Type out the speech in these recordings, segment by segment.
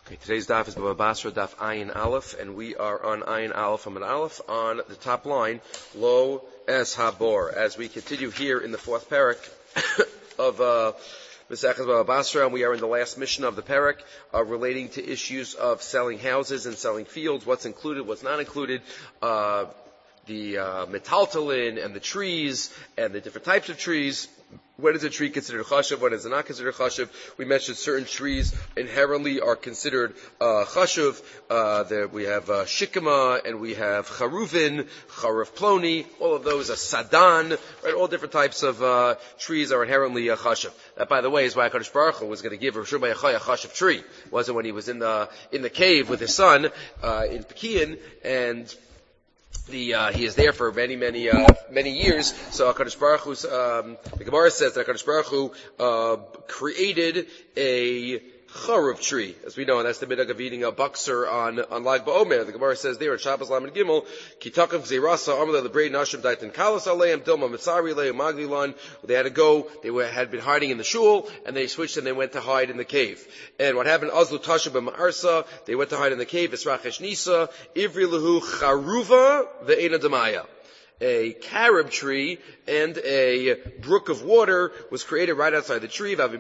Okay, today's daf is Baba Basra, daf Ayin Aleph, and we are on Ayin Aleph Amud Aleph on the top line, Lo Es Habor, as we continue here in the fourth parak of Mesechus Baba Basra, and we are in the last mission of the parak relating to issues of selling houses and selling fields, what's included, what's not included, the metaltalin and the trees and the different types of trees. When is a tree considered chashuv? When is it not considered chashuv? We mentioned certain trees inherently are considered chashuv. We have shikama and we have charuvin, charuf ploni. All of those are sadan. Right? All different types of trees are inherently chashuv. That, by the way, is why HaKadosh Baruch Hu was going to give Rav Shimon Yochai a chashuv tree. It wasn't when he was in the cave with his son in Pekian, and he is there for many years. So HaKadosh Baruch Hu, the Gemara says that HaKadosh Baruch Hu created a charuv tree, as we know, and that's the midah of eating a bakser on Lag BaOmer. The Gemara says there in Shabbos Lamed Gimel, Kitakav Zerasa Amar Lebrei Nashim Daitan Kalas Aleim Dilma Mitzari Leim Maglilan. They had to go. Had been hiding in the shul, and they switched and they went to hide in the cave. And what happened? Azlu Tasha b'Ma'arsa. They went to hide in the cave. Esrachesh Nisa Ivri Lahu Charuva ve'Eina Damaya. A carob tree and a brook of water was created right outside the tree. And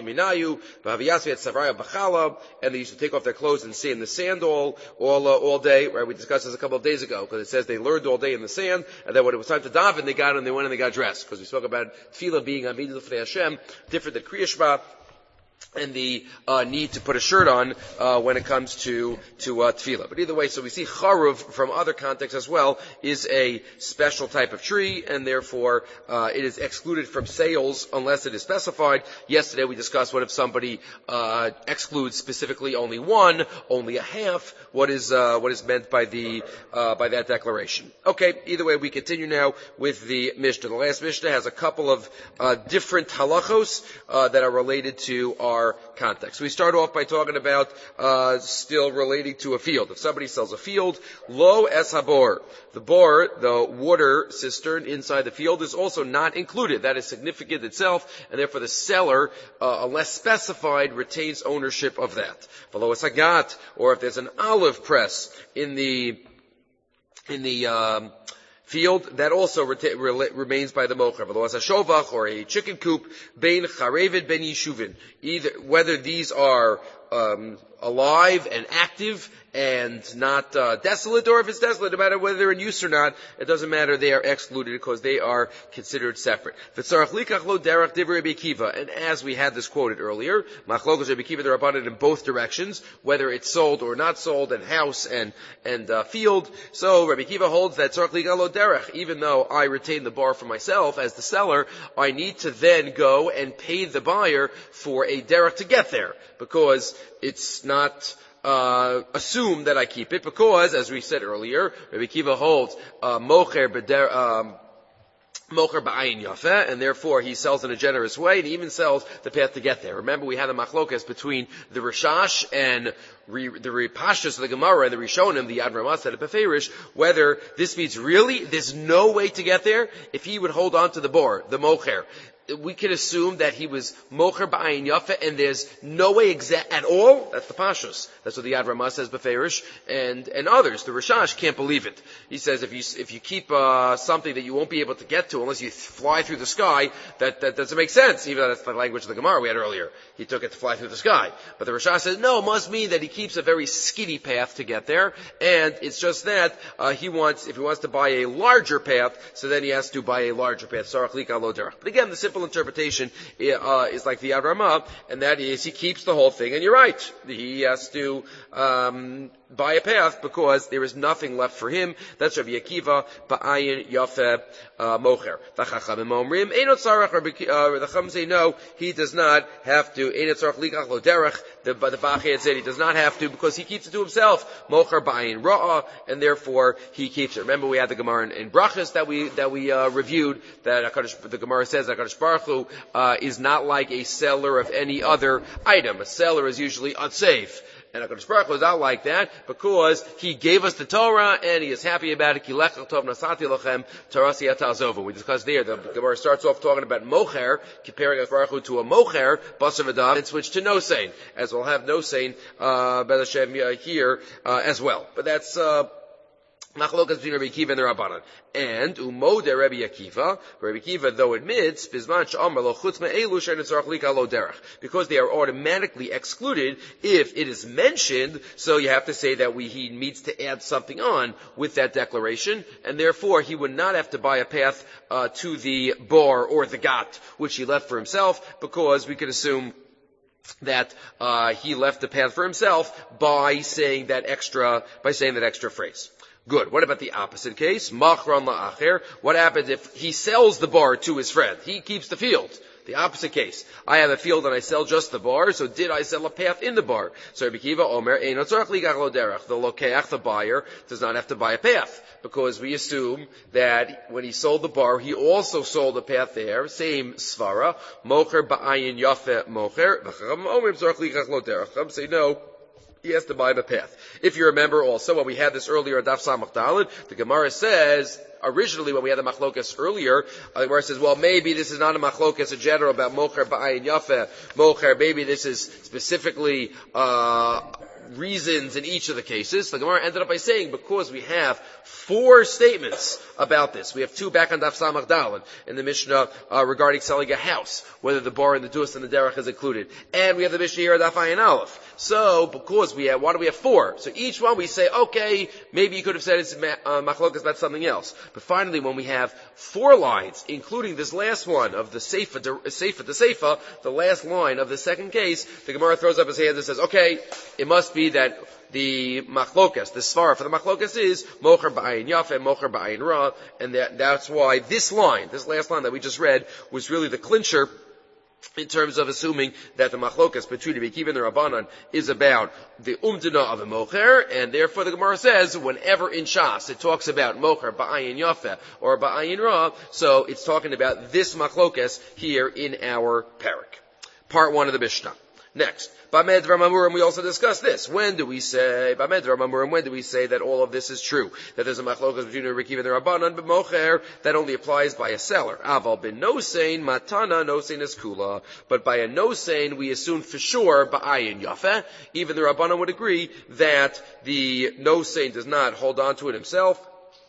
they used to take off their clothes and stay in the sand all day. Right? We discussed this a couple of days ago because it says they learned all day in the sand, and then when it was time to daven, they got and they went and they got dressed. Because we spoke about tefillah being Amidah L'Fnei Hashem, different than Kriya Shema, and the need to put a shirt on when it comes to tefillah. But either way, so we see charuv from other contexts as well is a special type of tree, and therefore it is excluded from sales unless it is specified. Yesterday we discussed what if somebody excludes specifically only one, only a half. What is meant by that declaration? Okay. Either way, we continue now with the Mishnah. The last Mishnah has a couple of different halachos that are related to our context. We start off by talking about still relating to a field. If somebody sells a field, lo es habor, the bor, the water cistern inside the field, is also not included. That is significant itself, and therefore the seller, unless specified, retains ownership of that. V'lo es hagat, or if there's an olive press in the field, that also remains by the mocher. V'lo as a shovach, or a chicken coop, bein charevid ben yishuvin. Either, whether these are alive and active and not desolate, or if it's desolate, no matter whether they're in use or not, it doesn't matter, they are excluded because they are considered separate. And as we had this quoted earlier, machlokos Rabbi Akiva, they're abundant in both directions, whether it's sold or not sold, and house and field. So Rabbi Akiva holds that tzarich likach lo derech, even though I retain the bar for myself as the seller, I need to then go and pay the buyer for a derech to get there, because it's not assumed that I keep it, because, as we said earlier, Rabbi Akiva holds mocher ba'ayin yafeh, and therefore he sells in a generous way, and he even sells the path to get there. Remember, we had a machlokas between the Rishash and the Ripashas of the Gemara and the Rishonim, the Yad Ramah said at Beferish, whether this means really there's no way to get there if he would hold on to the bor, the mocher. We could assume that he was mocher ba'ayin yafeh, and there's no way at all. That's the Pashas. That's what the Yad Ramah says, Beferish, and others. The Rishash can't believe it. He says if you keep something that you won't be able to get to unless you fly through the sky, that doesn't make sense. Even though that's the language of the Gemara we had earlier. He took it to fly through the sky. But the Rishash says no, it must mean that he keeps a very skinny path to get there, and it's just that if he wants to buy a larger path, so then he has to buy a larger path. Tzarich likach lo derech. But again, the simple interpretation is like the Yad Ramah, and that is he keeps the whole thing, and you're right. He has to buy a path because there is nothing left for him. That's Rabbi Akiva ba'ayin yafeh mocher. The Chachamim omrim eino tzarich. The Chachamim say no, he does not have to. Eino tzarich likach lo derech. The Bachei said he does not have to because he keeps it to himself. Mocher ba'ayin ra'ah, and therefore he keeps it. Remember, we had the Gemara in Brachas that we reviewed, that the Gemara says that HaKadosh Baruch Hu is not like a seller of any other item. A seller is usually unsafe. And HaKadosh Baruch Hu is not like that because He gave us the Torah and He is happy about it. We discussed there, the Gemara starts off talking about mocher, comparing HaKadosh Baruch Hu to a mocher, basar v'dam, and switch to nosein, as we'll have nosein, B'ez Hashem, here, as well. But that's, Machlokas between Rabbi Akiva and the Rabbanan. And umode Rabbi Akiva though admits bisman she'amar lo chutz me'elu she'en tzarich lika lo derech, because they are automatically excluded if it is mentioned. So you have to say that he needs to add something on with that declaration, and therefore he would not have to buy a path to the bar or the gat which he left for himself, because we could assume that he left the path for himself by saying that extra phrase. Good. What about the opposite case? Machran la'acher. What happens if he sells the bar to his friend? He keeps the field. The opposite case. I have a field and I sell just the bar, so did I sell a path in the bar? So Rabbi Akiva Omer, Eino tzarich ligach lo derech. The lokeach, the buyer, does not have to buy a path, because we assume that when he sold the bar, he also sold a path there. Same svara. Mocher ba'ayin yafe mocher. V'chacham Omer tzarich ligach lo derech. Some say no. He has to buy the path. If you remember also, when we had this earlier, Daf Samach Daled, the Gemara says, originally when we had the machlokas earlier, the Gemara says, well, maybe this is not a machlokas in general about mocher ba'ayin yafeh, mocher, maybe this is specifically, reasons in each of the cases. The Gemara ended up by saying, because we have 4 statements about this, we have 2 back on Daf Samach Daled in the Mishnah regarding selling a house, whether the bar and the dus and the derech is included, and we have the Mishnah here at Daf Ayin Aleph. So, because why do we have 4? So each one we say, okay, maybe you could have said it's machlokas about something else. But finally, when we have 4 lines, including this last one of the Seifa to Seifa, the last line of the second case, the Gemara throws up his hands and says, okay, it must be that the machlokas, the svara for the machlokas is mocher ba'ayin yafeh, mocher ba'ayin ra, and that's why this last line that we just read, was really the clincher in terms of assuming that the machlokas between Rabbi Akiva and the Rabbanan is about the umdana of a mocher, and therefore the Gemara says whenever in Shas it talks about mocher ba'ayin yafeh or ba'ayin ra, so it's talking about this machlokas here in our parak. Part 1 of the Mishnah. Next, B'med Ramamurim, we also discussed this. When do we say that all of this is true? That there's a machlokas between the Rikiv and the Rabbanan, but mocher, that only applies by a seller. Aval bin nosein, matana nosein is kula. But by a nosein, we assume for sure, ba'ayin yafeh. Even the Rabbanan would agree that the nosein does not hold on to it himself.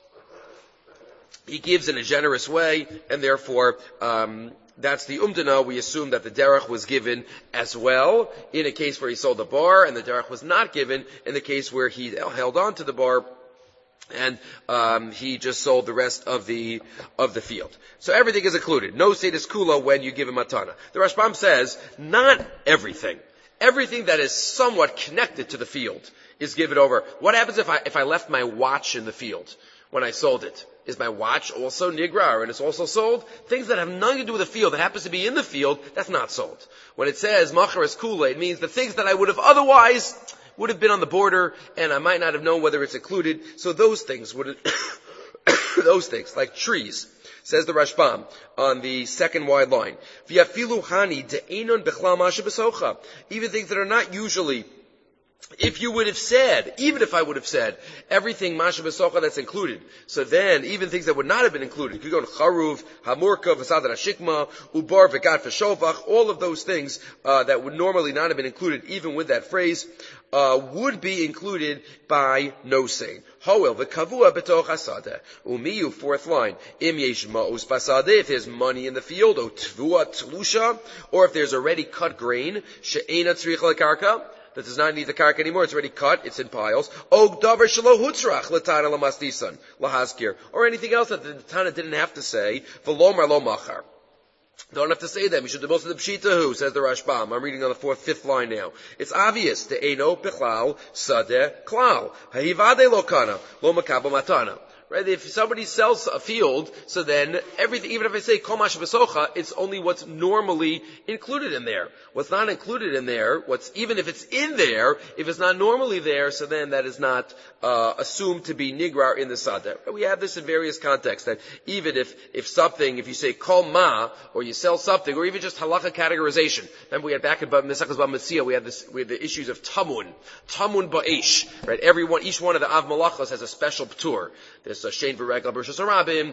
He gives in a generous way, and therefore, that's the umdana. We assume that the derech was given as well in a case where he sold the bar, and the derech was not given in the case where he held on to the bar and he just sold the rest of the field. So everything is included. No seidus kula when you give a matana. The Rashbam says not everything. Everything that is somewhat connected to the field is given over. What happens if I left my watch in the field when I sold it? Is my watch also nigrar and it's also sold? Things that have nothing to do with the field, that happens to be in the field, that's not sold. When it says machar is kula, it means the things that I would have otherwise would have been on the border and I might not have known whether it's included. So those things wouldn't, those things, like trees, says the Rashbam on the second wide line. V'yafilu hani de'enon bechlal masha b'socha. Even things that are not usually, if you would have said, even if I would have said, everything masha b'socha that's included, so then even things that would not have been included, you could go to charuv, hamurka, v'sadar hashikma, ubar, v'gat v'shovach, all of those things that would normally not have been included, even with that phrase, would be included by nosein. Hoel v'kavua betoch hasadeh. Umiyu, fourth line. Im yesh ma'us basadeh, if there's money in the field, o tvua tlusha, or if there's already cut grain, she'ena tzrich lekarka, that does not need the karka anymore, it's already cut, it's in piles. Og davar shelo hutzrach l'tana l'masdisan, l'haskir, or anything else that the Tana didn't have to say, v'lomar lo machar. Don't have to say them. You should do most of the pshitahu, says the Rashbam. I'm reading on the fifth line now. It's obvious. The eno bichlal sadeh klal. Ha'ivade lo kana lo makabel matana. Right? If somebody sells a field, so then everything, even if I say kol ma shebesocha, it's only what's normally included in there. What's not included in there, even if it's in there, if it's not normally there, so then that is not assumed to be nigrar in the sadeh. We have this in various contexts, that even if something, if you say kol ma, or you sell something, or even just halacha categorization. Remember we had back in Mesachas Bava Metzia, we had the issues of tamun ba'esh, right? Each one of the av malachos has a special ptur. There's a shein v'regel b'rishos harabim,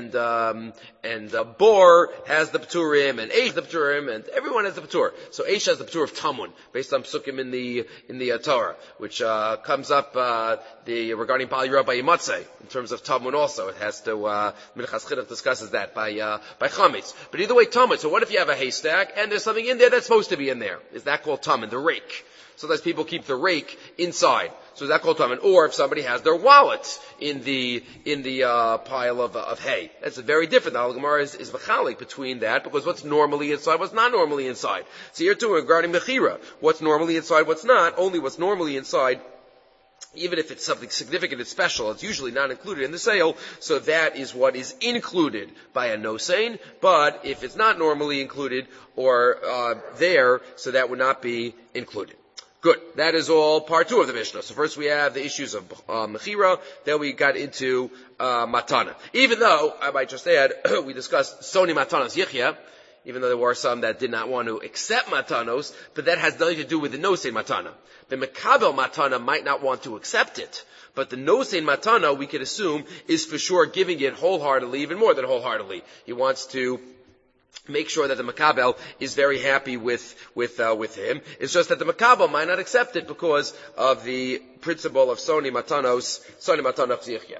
and bor has the pturim, and eish the pturim, and everyone has the ptur. So eish has the ptur of tamun, based on psukim in the Torah, which comes up regarding Bal Yirah by Yimatzeh, in terms of tamun also. It has to Minchas Chinuch discusses that by chametz. But either way, tamun. So what if you have a haystack and there's something in there that's supposed to be in there? Is that called tamun? The rake. Sometimes people keep the rake inside. So is that called tamun? Or if somebody has their wallet in the pile of hay. That's very different. The Gemara is v'chalik between that, because what's normally inside, what's not normally inside. So here too, regarding mechira, what's normally inside, what's not, only what's normally inside, even if it's something significant and special, it's usually not included in the sale, so that is what is included by a nosein. But if it's not normally included or there, so that would not be included. Good. That is all part 2 of the Mishnah. So first we have the issues of mechira, then we got into matana. Even though, I might just add, we discussed soni matanos yichya, even though there were some that did not want to accept matanos, but that has nothing to do with the nosein matana. The mekabel matana might not want to accept it, but the nosein matana, we could assume, is for sure giving it wholeheartedly, even more than wholeheartedly. He wants to make sure that the makabel is very happy with him. It's just that the makabel might not accept it because of the principle of soni matanos yichya.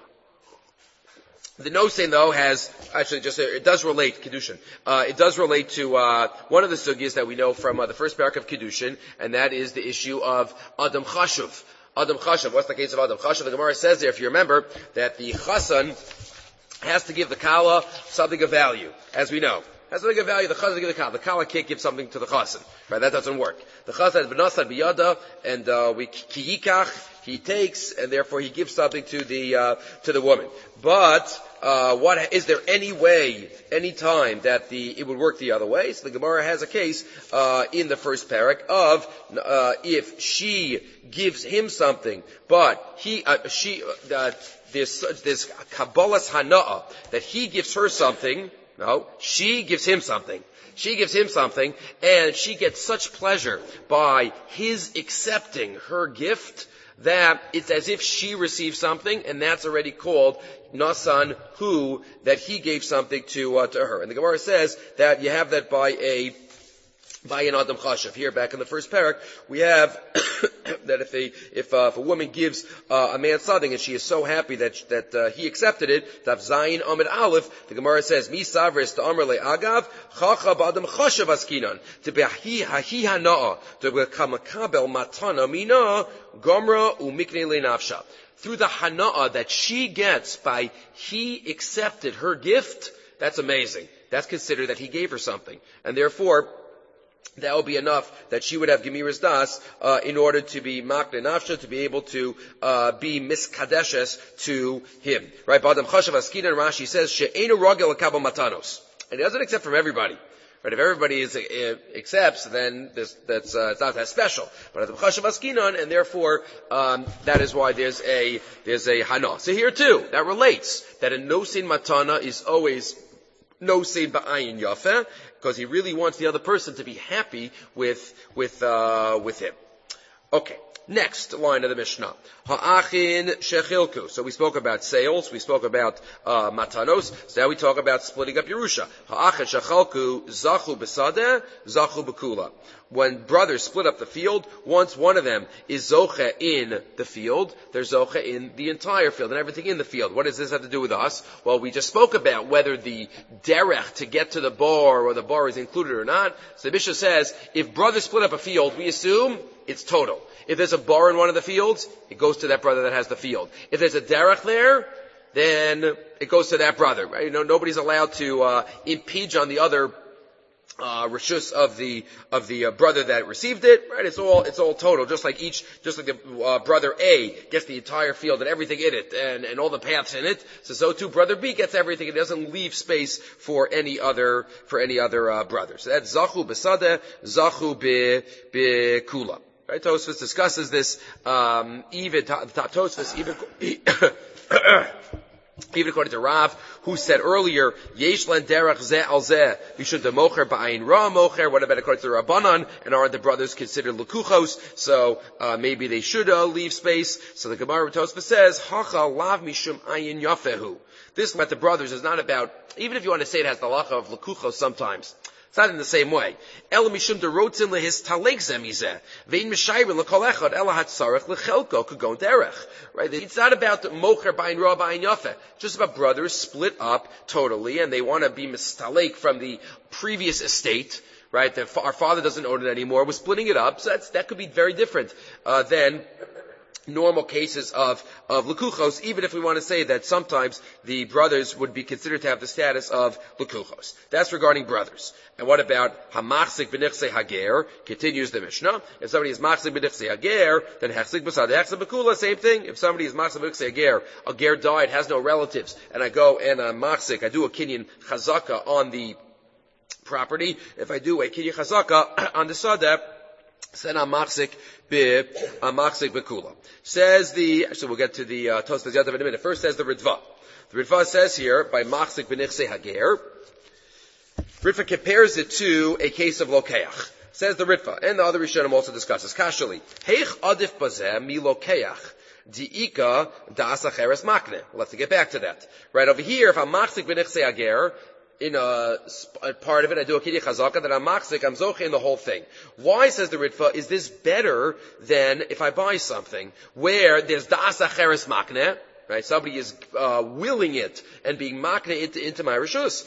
The nosein, though, has actually it does relate Kedushin. It does relate to one of the sugyas that we know from the first parak of Kedushin, and that is the issue of Adam Chashuv. Adam Chashuv. What's the case of Adam Chashuv? The Gemara says there, if you remember, that the Chassan has to give the Kala something of value, as we know. Has something of value, the Chassan give the Kala. The Kala can't give something to the Chassan. Right? That doesn't work. The Chassan is B'nasad B'yada, and ki yikach, he takes, and therefore he gives something to the woman. But is there any way, any time that it would work the other way? So the Gemara has a case in the first parak of if she gives him something, but there's kabbalas hana'ah, that he gives her something. No, she gives him something. She gives him something, and she gets such pleasure by his accepting her gift that it's as if she received something, and that's already called nasan hu, that he gave something to her. And the Gemara says that you have that by an Adam Chashav. Here, back in the first parak, we have that if a woman gives a man something and she is so happy that he accepted it, Tav Zayin Amid Aleph, the Gemara says, Mi Savris to Amr Le Agav, Chacha B'Adam Chashav Askinan, to Behi Hahi Hana'a, to B'Kamakabel Matana Mina, Gomra Umikne Le Nafsha. Through the Hana'a that she gets by he accepted her gift, that's amazing. That's considered that he gave her something. And therefore, that will be enough that she would have Gemiras Das in order to be Makne Nafsha, to be able to be Miskadeshes to him. Right? B'Adam Chashav Askinan, Rashi says, She'enu Rogel Akabel Matanos. And he doesn't accept from everybody. Right? If everybody accepts, then it's not that special. But Adam Chashav Askinan, and therefore that is why there's a Hana. So here too, that relates that a nosein matana is always nosein ba'ayin yafeh, because he really wants the other person to be happy with him. Okay. Next line of the Mishnah. Ha'achin shechilku. So we spoke about sales, we spoke about matanos, so now we talk about splitting up Yerusha. Ha'achin shechalku zachu b'sadeh, zachu b'kula. When brothers split up the field, once one of them is zoche in the field, they're zoche in the entire field, and everything in the field. What does this have to do with us? Well, we just spoke about whether the derech to get to the bar or the bar is included or not. So the Mishnah says, if brothers split up a field, we assume it's total. If there's a bar in one of the fields, it goes to that brother that has the field. If there's a derech there, then it goes to that brother. Right? Nobody's allowed to impinge on the other reshus of the brother that received it, right? It's all total, just like the brother A gets the entire field and everything in it, and all the paths in it. So too brother B gets everything. It doesn't leave space for any other brother. So that's zachu b'sadeh, zachu b'kula. Right? Tosfos discusses this. Even Tosfos even according to Rav, who said earlier, Yesh len derech zeh al zeh, you should democher ba'ayin ra mocher. What about according to the Rabbanan? And are the brothers considered lekuchos? So maybe they should leave space. So the Gemara Tosfos says, Hacha lav mishum ayin yafehu. This about the brothers is not about, even if you want to say it has the halacha of lekuchos sometimes. It's not in the same way. El mishum derotzin lehis talek zemizeh. Vein mishayrin lekol echad ela hatzarech lechelko kugon derech. Right? It's not about mocher ba'in ra ba'in yafeh. Just about brothers split up totally, and they want to be mistalek from the previous estate. Right? Our father doesn't own it anymore. We're splitting it up. So that could be very different than normal cases of lekuchos, even if we want to say that sometimes the brothers would be considered to have the status of lekuchos. That's regarding brothers. And what about hamachzik b'nichsei hager? Continues the Mishnah. If somebody is machzik b'nichsei hager, then hechzik b'sadeh, hechzik b'kula, same thing. If somebody is machzik b'nichsei hager, a ger died, has no relatives, and I go and machzik, I do a kinyan chazaka on the property. If I do a kinyan chazaka on the sadeh, then I'm machzik b'kula. Actually we'll get to the Tosfos Yadav in a minute. First says the Ritva. The Ritva says here, by machzik b'nichsei hager, Ritva compares it to a case of lokeach. Says the Ritva, and the other Rishonim also discusses. Kashali, heich adif bazeh mi lokeach, di'ika das acheres makne. Let's get back to that. Right over here, if I'm machzik b'nichsei hager, in a part of it, I do a kinyan chazaka, then I'm machzik, I'm zoche in the whole thing. Why, says the Ritva, is this better than if I buy something where there's das acheres makne, right? Somebody is willing it and being makne into my rishus.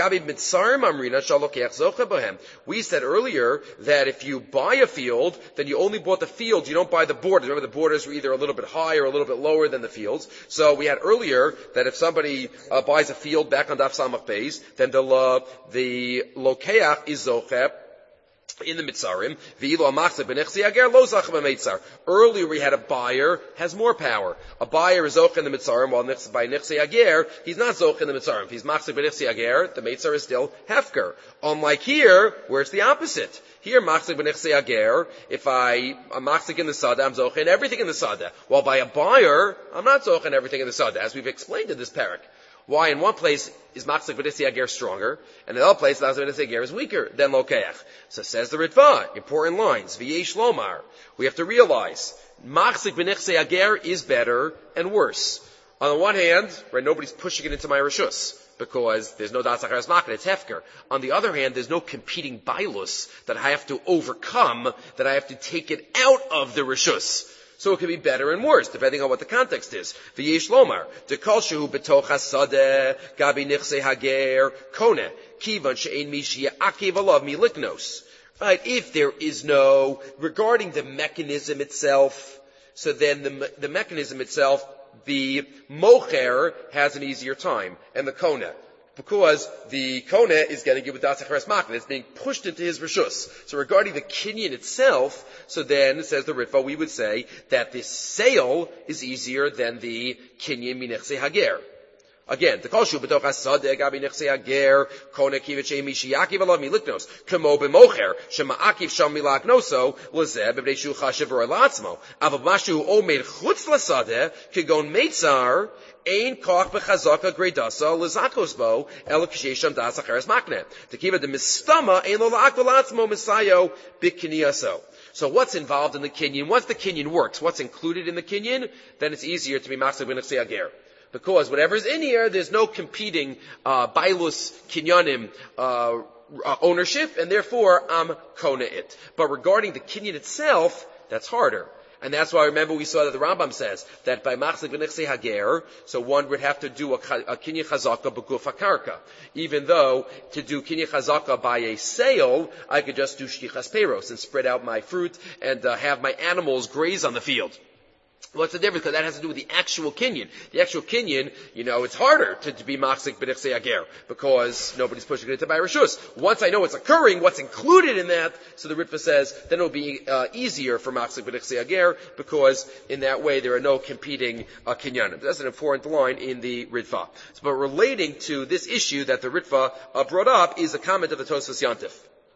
We said earlier that if you buy a field, then you only bought the field, you don't buy the borders. Remember, the borders were either a little bit higher or a little bit lower than the fields. So we had earlier that if somebody buys a field back on Daf Samach Beis, then the lokeach is zocheh in the mitzarim. Earlier we had a buyer has more power. A buyer is zoch in the mitzarim, while by nichsei ager he's not zoch in the mitzarim. If he's machzik b'nichsei ager, the mitzar is still hefker. Unlike here, where it's the opposite. Here, machzik b'nichsei ager, if I'm machzik in the sada, I'm zoch in everything in the sada. While by a buyer, I'm not zoch in everything in the sada, as we've explained in this parak. Why in one place is machzik b'nichsei hager stronger, and in another place machzik b'nichsei hager is weaker than lokeach. So says the Ritva, important lines, v'yesh lomar. We have to realize, machzik b'nichsei hager is better and worse. On the one hand, right, nobody's pushing it into my rishus, because there's no das acheres makne, it's hefker. On the other hand, there's no competing bailus that I have to overcome, that I have to take it out of the rishus. So it could be better and worse, depending on what the context is. V'yesh lomar, dekol shehu betoch hasadeh, gabi nichsei hager, kone, kivan she'ein mi she'akev alav mi liknos. Right, if there is no, regarding the mechanism itself, so then the mechanism itself, the mocher has an easier time, and the kone. Because the kone is getting it with das acheres makne, it's being pushed into his rishus. So regarding the kinyan itself, so then, says the Ritva, we would say that the sale is easier than the kinyan minichsei hager. Again, the koshu b'toch hasadeh gabi nichsei hager kone kivet she'emi shiyakiv alav miliknos kamo b'mocher shema'akiv sham milaknoso lezeh b'bnei shu chashiv or latzmo avav mashu omer chutz lasadeh kigon meitzar ein koch b'chazaka gredasa lezakos bo el k'shesham das acheres makne to kivet the mistama ein lo la'ak v'latzmo misayo b'kiniyaso. So what's involved in the kinyan? Once the kinyan works, what's included in the kinyan? Then it's easier to be machzik b'nichsei hager. Because whatever's in here, there's no competing bailus kinyanim ownership, and therefore I'm kona it. But regarding the kinyan itself, that's harder. And that's why, remember, we saw that the Rambam says that by machzik b'nichsei hager, so one would have to do a kinyan chazaka b'guf hakarka. Even though to do kinyan chazaka by a sale, I could just do shtichas peiros and spread out my fruit and have my animals graze on the field. What's the difference? Because that has to do with the actual kinyan. The actual kinyan, it's harder to be machzik b'nichsei ager because nobody's pushing it into by rishus. Once I know what's occurring, what's included in that, so the Ritva says, then it'll be easier for machzik b'nichsei ager because in that way there are no competing kinyanim. That's an important line in the Ritva. But relating to this issue that the Ritva brought up is a comment of the Tosfos Yantif.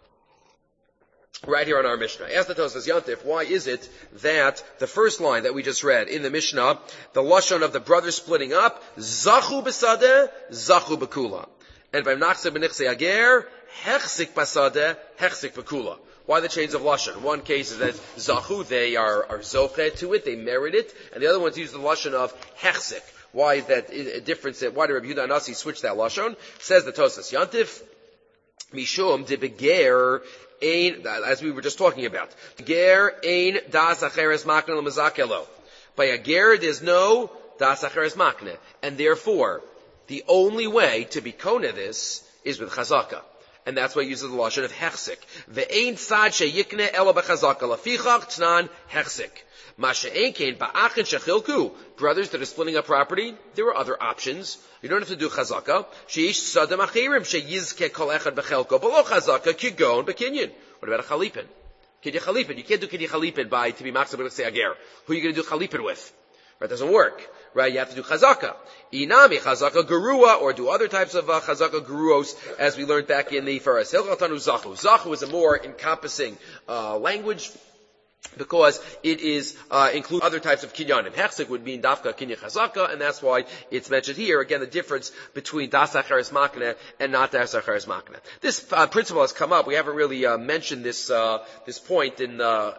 Right here on our Mishnah. Ask the Tosfos Yantif, why is it that the first line that we just read in the Mishnah, the lashon of the brothers splitting up, zachu b'sadeh, zachu b'kula. And by nachse b'nichse ager, hechsik b'sadeh, hechsik b'kula. Why the change of lashon? One case is that zachu, they are zoche to it, they merit it, and the other ones use the lashon of hechsik. Why is that a difference? Why did Rabbi Yehuda Anasi switch that lashon? Says the Tosfos Yantif, mishum de beger, as we were just talking about. Ger ein das acheres makne l'mazakelo. By a ger, there's no das acheres makne. And therefore, the only way to be kona this is with chazaka. And that's why he uses the lashon of hechsik. Ve'ein tzad sheyikne ela b'chazaka. Lafichach tnan hechsik. Masha'enkein ba'achin shechilku. Brothers that are splitting up property, there are other options. You don't have to do chazaka. Sheish sadam achirim sheyizke kol echad b'chelko. Below chazaka, kigon b'kinyan. What about a chalipin? Kidya chalipin. You can't do kidya chalipin to be machzor b'nichsei ager. Who are you going to do chalipin with? Right? It doesn't work. Right? You have to do chazaka. Inami chazaka gerua, or do other types of chazaka geruos, as we learned back in the first. Hilchatanu zachu. Zachu is a more encompassing language, because it is include other types of kinyanim. Hechsik would mean dafka kinya chazaka, and that's why it's mentioned here. Again, the difference between das acheres makne and not das acheres makne. This principle has come up. We haven't really mentioned this point in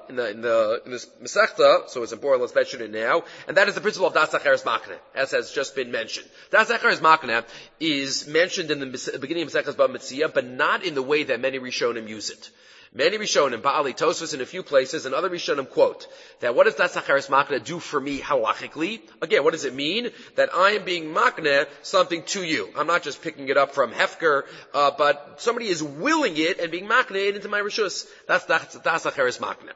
this Masechta, so it's important. Let's mention it now. And that is the principle of das acheres makne, as has just been mentioned. Das acheres makne is mentioned in the beginning of Masechtas Bava Metzia, but not in the way that many Rishonim use it. Many Rishonim, Ba'ali Tosfos in a few places, and other Rishonim quote that what does das acheres makne do for me halachically? Again, what does it mean? That I am being makne something to you. I'm not just picking it up from Hefker, but somebody is willing it and being makne it into my rishus. That's das acheres makne.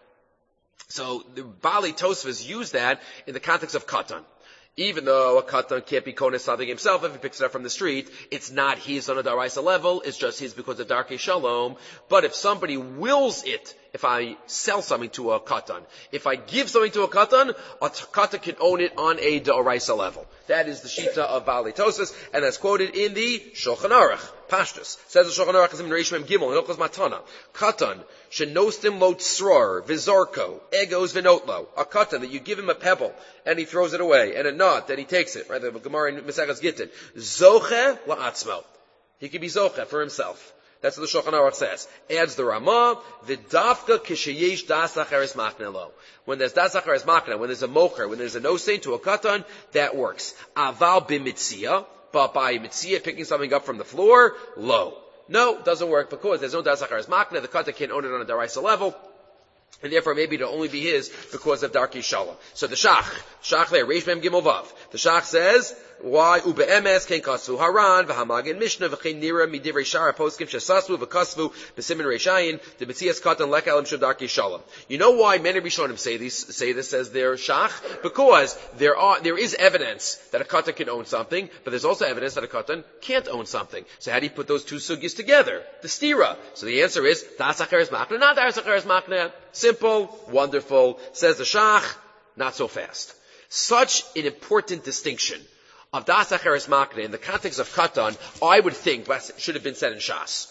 So the Ba'ali Tosfos use that in the context of katan. Even though a katan can't be kones something himself if he picks it up from the street, it's not his on a daraisa level, it's just his because of darkei shalom. But if somebody wills it, if I sell something to a katan, if I give something to a katan can own it on a daraisa level. That is the shita of Ba'alei Tosfos, and that's quoted in the Shulchan Aruch. Pashtus says the Shulchan Aruch in Reishim Gimel Hilchos Matana. Katan shenostim lo tzror v'zarko egos v'notlo. A katan that you give him a pebble and he throws it away, and a nut that he takes it. Right, the Gemara in Maseches Gittin. Zoche la'atzmo. He can be zoche for himself. That's what the Shulchan Aruch says. Adds the Ramah, v'dafka kisheyesh das acheres makne lo. When there's das acheres makne, when there's a mocher, when there's a no-saint to a katan, that works. Aval b'mitzia, but by mitzia, picking something up from the floor, lo. No, doesn't work because there's no das acheres makne, the katan can't own it on a daraisa level, and therefore maybe it'll only be his because of darkei shalom. So the Shach there, Reish Mem Gimel Vav. The Shach says, why ubeemes ken kasvu haran v'hamagin mishnah v'chein nira midivrei shara poskim shesasvu v'kasvu b'simin reishayin the mitzias katan lekalim shadarki shalom. You know why many Rishonim say this as their shach? Because there is evidence that a katan can own something, but there's also evidence that a katan can't own something. So how do you put those two sugyas together? The stira. So the answer is das acheres makne, not das acheres makne. Simple, wonderful. Says the shach, not so fast. Such an important distinction of das acheres makne in the context of katan, I would think should have been said in Shas.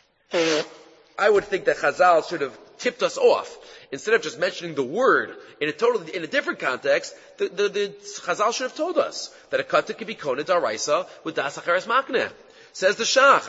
I would think that Chazal should have tipped us off instead of just mentioning the word in a different context. The Chazal should have told us that a katan can be koned daraisa with das acheres makne. Says the Shach,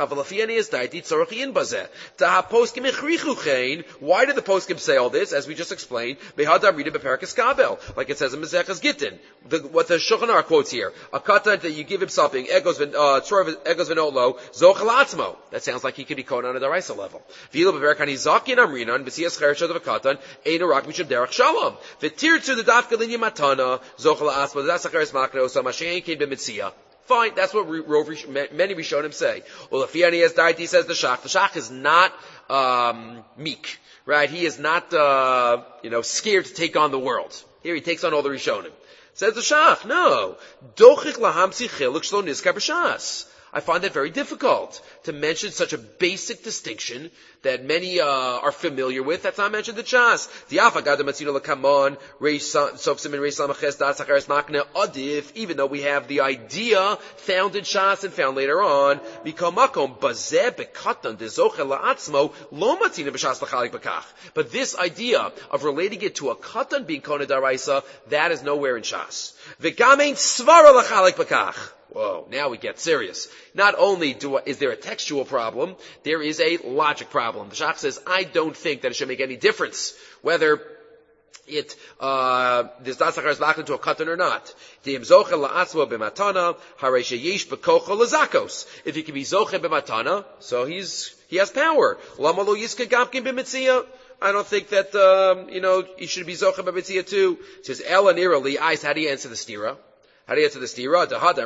why did the poskim say all this? As we just explained, like it says in Maseches Gittin. What the Shulchan Aruch quotes here, a katan that you give him something, egos v'notlo, zochel atzmo. That sounds like he could be koned on a daraisa level. Fine, that's what many Rishonim say. Well, if he has died, he says the Shach is not meek, right? He is not scared to take on the world. Here he takes on all the Rishonim. Says the Shach, no. Dochik lahamsi chiluk shlo nizkar b'shas. I find that very difficult to mention such a basic distinction that many are familiar with. That's not mentioned in Shas. Even though we have the idea found in Shas and found later on, but this idea of relating it to a katan being kona daraisa, that is nowhere in Shas. Whoa, now we get serious. Not only is there a textual problem, there is a logic problem. The Shach says, I don't think that it should make any difference whether this das achar is makna to a katan or not. If he can be zoche b'matana, so he has power. I don't think that he should be zoche b'mitzia too. It says ela nira li eyes. How do you answer the stira? How do you answer the stira?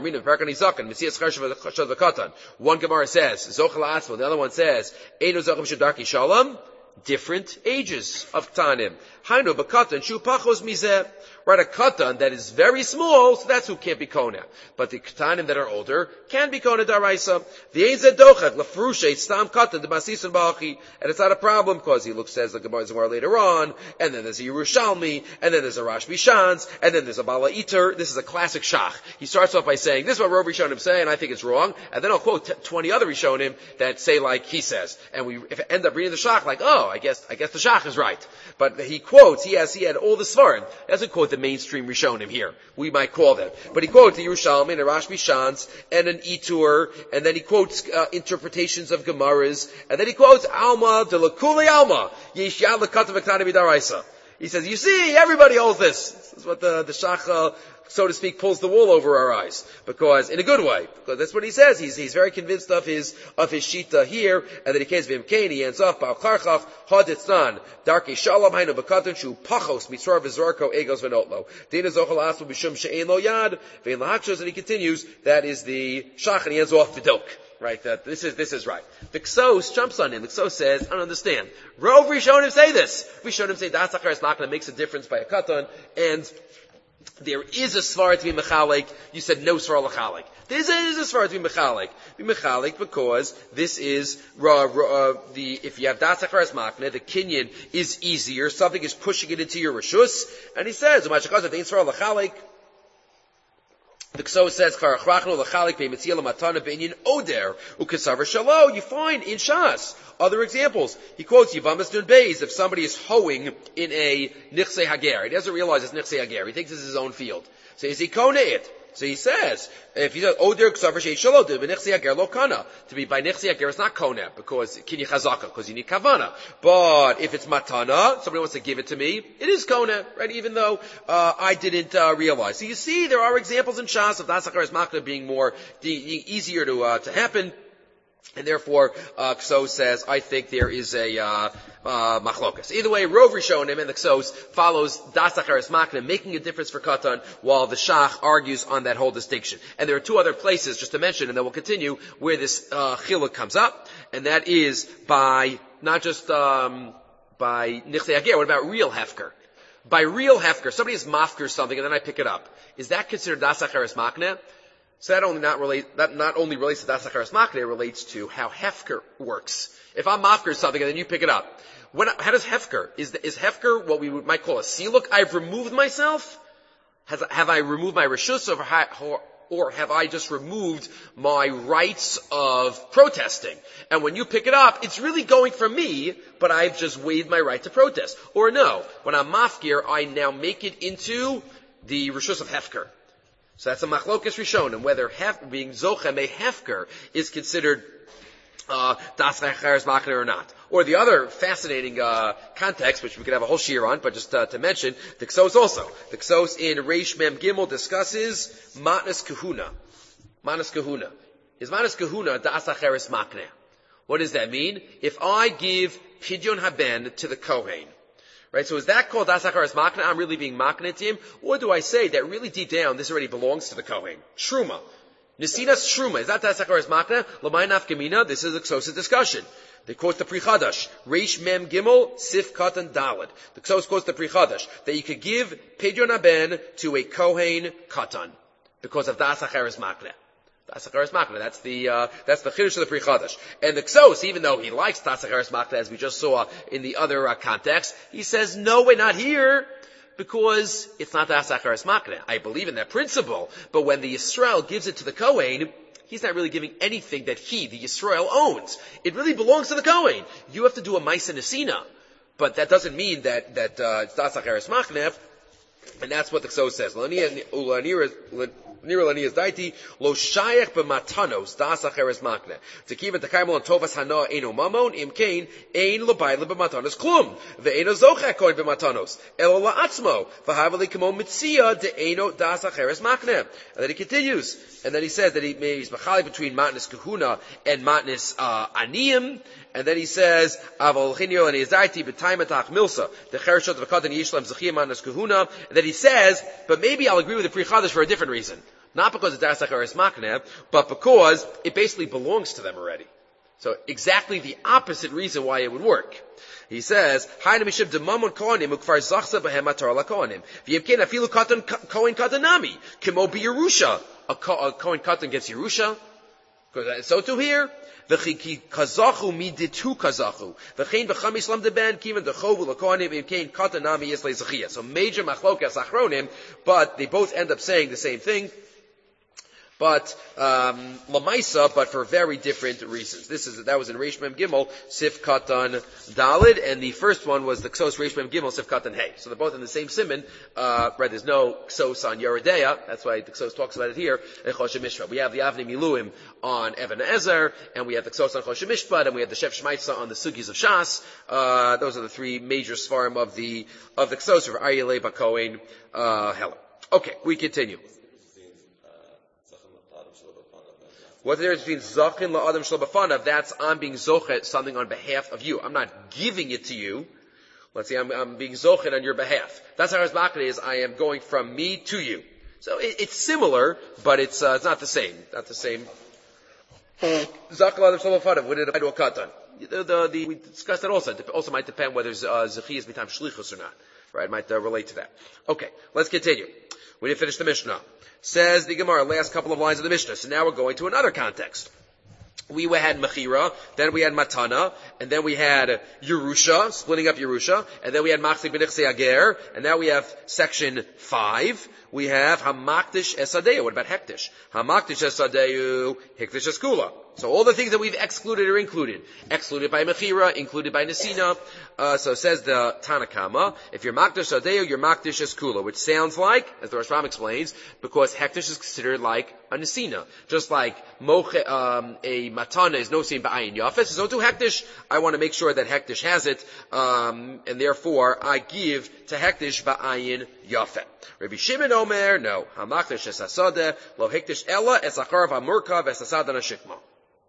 One Gemara says, Zochel Atzmo, the other one says, Eino Zochel Shadarki Shalom, different ages of Tanim. Hainu Bakatan, Shu Pachos Mizeh. Right, a katan that is very small, so that's who can't be kona. But the katanim that are older can be kona daraisa. The ein zedochet lafrushe stam katan the masisun ba'achi, and it's not a problem because he says the Gemara later on, and then there's a Yerushalmi, and then there's a Rash Bishans, and then there's a Bala Iter. This is a classic shach. He starts off by saying, "This is what Rov Rishonim say, and I think it's wrong," and then I'll quote 20 other Rishonim that say like he says, and we end up reading the shach like, "Oh, I guess the shach is right." But he quotes, he had all the svarim. He doesn't quote the mainstream Rishonim here. We might call them. But he quotes the Yerushalmi and a Rash Bishans and an Itur, and then he quotes interpretations of Gemaras, and then he quotes Alma de la Kuli Alma, Yesh Yad L'Katav V'Ktani B'Daraisa. He says, you see, everybody holds this. This is what the Shach, so to speak, pulls the wool over our eyes. Because, in a good way. Because that's what he says. He's very convinced of his shita here, and that he cares v'imkein, he ends off, Ba'al Karchach, Haditznan, Darkei Shalom, Hainu B'Katan, Shu Pachos, Mitzvah V'Zorko, Egos V'Notlo. Dina Zochel Asma B'Shum She'en Lo Yad, V'Ein L'Hakshos, and he continues, that is the Shach, and he ends off V'Dok. Right, that this is right. The Ksos jumps on him. The Ksos says, I don't understand. Rov Rishonim say this. Rishonim say Das Achar Makna makes a difference by a katan, and there is a svara to be mechalek. You said no svara l'chalek. There is a svara to be mechalek. Be mechalek because this is if you have Das Achar Makna, the kinyan is easier. Something is pushing it into your reshus, and he says, the Ksos says, you find in Shas other examples. He quotes Yivamas Nun Beis, if somebody is hoeing in a Nichse Hager. He doesn't realize it's Nichse Hager. He thinks it's his own field. So is he kona it? So he says, if he says, Oder Ksavar Shei Shalot, B'Nichse Hager Lo Kana. To be by Nichse Hager, it's not kona, because Kinyi Chazaka, because you need Kavana. But if it's Matana, somebody wants to give it to me, it is kona, right? Even though, I didn't, realize. So you see, there are examples in Shas of Das Achar Makna being easier to happen. And therefore, Ksos says, I think there is a machlokas. Either way, Rov Rishonim and the Ksos follows Das Achar Makna, making a difference for Katan, while the Shach argues on that whole distinction. And there are two other places, just to mention, and then we'll continue, where this chiluk comes up, and that is by, not just by Nichse Hager, what about real Hefker? By real Hefker, somebody is mafker something, and then I pick it up. Is that considered Das Achar Makna? So that not only relates to Das Achar Makna, it relates to how Hefker works. If I'm mafker something and then you pick it up, how does Hefker? Is Hefker what we might call a siluk? I've removed myself? Have I removed my reshus, or have I just removed my rights of protesting? And when you pick it up, it's really going for me, but I've just waived my right to protest. Or no, when I'm mafkir, I now make it into the reshus of Hefker. So that's a machlokas rishonim, whether being zochem a hefker is considered das achar makna or not. Or the other fascinating context, which we could have a whole shiur on, but just to mention, the Ksos also. The Ksos in Reish Mem Gimel discusses matnas kahuna. Matnas kahuna. Is matnas kahuna das achar makna? What does that mean? If I give pidyon haben to the kohen, right, so is that called Das Achar Makna? I'm really being makna to him? Or do I say that really deep down, this already belongs to the Kohen? Truma. Nesinas Shruma, is that Tasacharis Makna? Lamai Nafkamina, this is a Ksos discussion. They quote the Pri Chadash, Reish Mem Gimel, Sif Katan Daled. The Ksos quotes the Pri Chadash, that you could give Pidyon Haben to a Kohen Katan, because of Tasacharis Makna. Tasacharis Makna, that's the Chiddush of the Pri Chadash. And the Ksos, even though he likes Tasacharis Makna, as we just saw in the other context, he says, no, we're not here, because it's not Tasacharis Makna. I believe in that principle, but when the Yisrael gives it to the Kohen, he's not really giving anything that he, the Yisrael, owns. It really belongs to the Kohen. You have to do a Maisa Nesina. But that doesn't mean that it's Tasacharis Makna, and that's what the Ksos says. Nira Lanias Daiti, Lo Shayach B'matanos, Das Acheres Makne. Tekiva Tekaimel and Tovas Hana Eino Mamon, Im Kain, Ein L'bayla B'matanos Klum. Ve'eno Zochach Koin B'matanos. Elo La'atzmo. V'havali Kamo Mitzia, De'eno Das Acheres Makne. And then he continues. And then he says that he's Machali between Matnis Kahuna and Matnis Aniyim. And then he says, Aval Chinyo and Izdaiti B'taimatach Milsa, the Chershot V'katan Yishlam Zechiyah Matnis Kahuna. And then he says, but maybe I'll agree with the Pri Chadash for a different reason. Not because it's Tasacharis Makna, but because it basically belongs to them already. So exactly the opposite reason why it would work. He says, "Hayna mishib demamon kohanim ukfar zachsa behem atar la kohanim. V'yevken afilu katan kohen katanami kimo b'Yerusha. A kohen katan gets Yerusha. So too here. V'chiki kazachu miditu kazachu. V'chein b'chamis lam deben kiven dechovu lakohanim v'yevken katanami yislei zechiyah." So major machlokas achronim, but they both end up saying the same thing. But lamaisa, but for very different reasons. That was in Reish Mem Gimel Sif Katan Dalid, and the first one was the Ksos Reish Mem Gimel Sif Katan Hey. So they're both in the same siman. Right? There's no Ksos on Yeridea. That's why the Ksos talks about it here. Choshe Mishpat. We have the Avnei Miluim on Even Ezer, and we have the Ksos on Choshe Mishpat, and we have the Shef Shmaitza on the Sugis of Shas. Those are the three major svarim of the Ksos of Aryeh Bakoin Heller. Okay, we continue. What's the difference between Zachin la'adam shel b'fanav? That's I'm being zochet something on behalf of you. I'm not giving it to you. Let's say I'm being zochet on your behalf. That's how Rizmakah is. I am going from me to you. So it's similar, but it's not the same. Not the same. Zachin la'adam shel b'fanav. Would it apply to a katan? We discussed that also. It also might depend whether Zechi is mitam shlichus or not. Right? It might relate to that. Okay, let's continue. We didn't finish the Mishnah. Says the Gemara, last couple of lines of the Mishnah. So now we're going to another context. We had Mechira, then we had Matana, and then we had Yerusha, splitting up Yerusha, and then we had Machzik B'nichsei Ager, and now we have section 5. We have Hamakdish Esadeu. What about Hektish? Hamakdish Esadeu, Hektish Eskula. So all the things that we've excluded are included. Excluded by Mechira, included by Nesina. So says the Tanakama, if you're Makdish Sadeu, you're Makdish Eskula, which sounds like, as the Rashbam explains, because Hektish is considered like a Nesina. Just like a Matana is Nosim Ba'ayin Yafes, so to Hektish, I want to make sure that Hektish has it, and therefore I give to Hektish Ba'ayin Yafet. Rabbi Shimon Omer, no. Hamakdish es Asadeh, lo Hektish Ella es Acharav HaMurkav es Asadeh Nashikma.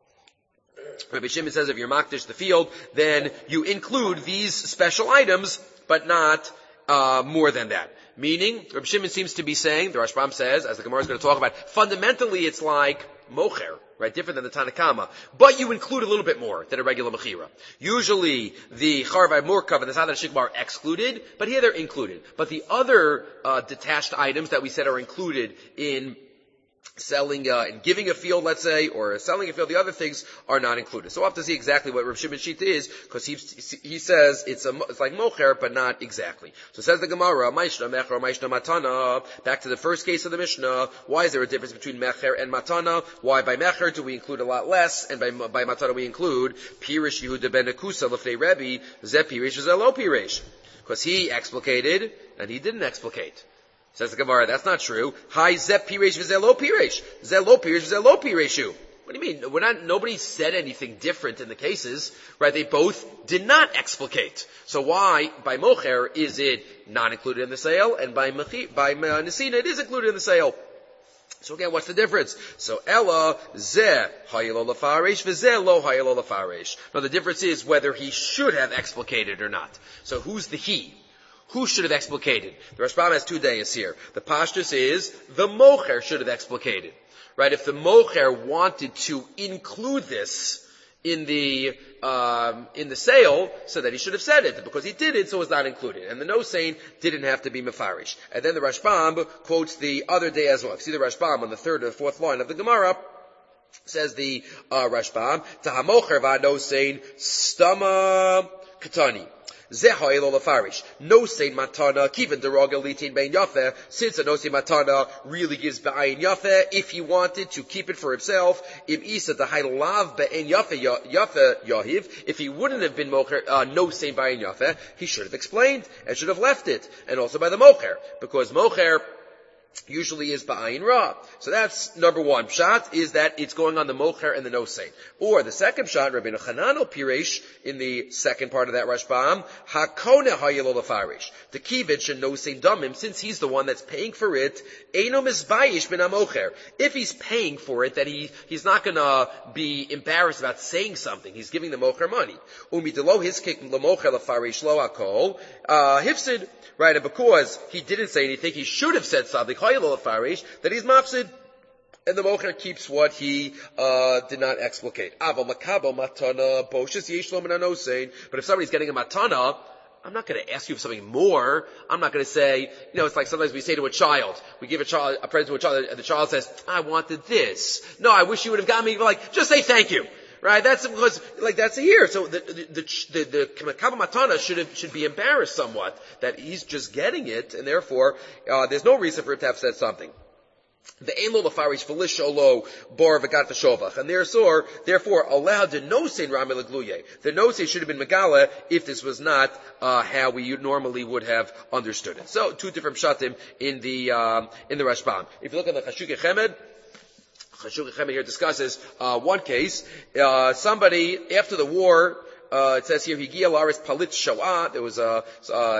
Rabbi Shimon says if you're makdish the field, then you include these special items, but not more than that. Meaning, Rabbi Shimon seems to be saying, the Rashbam says, as the Gemara is going to talk about, fundamentally it's like mocher, right? Different than the Tanakama. But you include a little bit more than a regular mechira. Usually, the Charvai Murkav and the Sadar Shikma are excluded, but here they're included. But the other detached items that we said are included in selling and giving a field, let's say, or selling a field, the other things are not included. So we'll have to see exactly what Rav Shimon Shita is, because he says it's like mocher, but not exactly. So says the Gemara, Maishna Mecher, Maishna Matana. Back to the first case of the Mishnah. Why is there a difference between Mecher and Matana? Why by Mecher do we include a lot less, and by Matana we include Pirish Yehuda ben Akusa Lefnei Rebbe Ze Pirish Ze Lo Pirish, because he explicated and he didn't explicate. Says the Gemara, that's not true. Hi zep piresh v'zelo piresh. Zelo piresh v'zelo pireshu. What do you mean? Nobody said anything different in the cases, right? They both did not explicate. So why, by mocher, is it not included in the sale, and by nesina, it is included in the sale? So again, what's the difference? So Ella, zeh hayelo lafaresh, v'zeh lo hayelo lafaresh. Now the difference is whether he should have explicated or not. So who's the he? Who should have explicated? The Rashbam has two days here. The pashtus is the mocher should have explicated. right? If the mocher wanted to include this in the sale, so that he should have said it, because he did it, so it was not included. And the no saying didn't have to be mefarish. And then the Rashbam quotes the other day as well. See the Rashbam on the third or fourth line of the Gemara, says the Rashbam, Tahamocher va'no saying stama katani. No sein matana, kiven deroga litin bein yafe, since a no sein matana really gives be'ayin yafe, if he wanted to keep it for himself, im isa the haylav be'ayin yafe yahiv, if he wouldn't have been mocher, no sein be'ayin yafe, he should have explained, and should have left it, and also by the mocher, because mocher usually is ba'ayin ra. So that's number one. Pshat is that it's going on the mocher and the no sein. Or the second pshat, Rabbeinu Chananel Piresh, in the second part of that Rashbam, hakone hayelo lefarish. The kivit should no sein damim, since he's the one that's paying for it, eino misbayish bin mocher. If he's paying for it, that he's not gonna be embarrassed about saying something. He's giving the mocher money. Umidelo hiskik lemocher lefarish lo akol, hifsid, right, and because he didn't say anything, he should have said something, that he's mafsid, and the mocher keeps what he did not explicate. But if somebody's getting a matana, I'm not going to ask you for something more. I'm not going to say, it's like sometimes we say to a child, we give a present to a child, and the child says, I wanted this. No, I wish you would have gotten me, just say thank you. Right? That's because, that's here. So the Kabbalah Matana should be embarrassed somewhat that he's just getting it, and therefore, there's no reason for him to have said something. The Einlo Lefarish Felish Olo Bor Vagat Shovach. And therefore, allowed the no sein Rami Legluye. The no sein should have been Megala if this was not, how we normally would have understood it. So, two different pshatim in the Rashbam. If you look at the Chashukei Chemed, Chashukei Chemed here discusses one case. Somebody after the war, it says here, Higia Laris Palit Shoah. There was a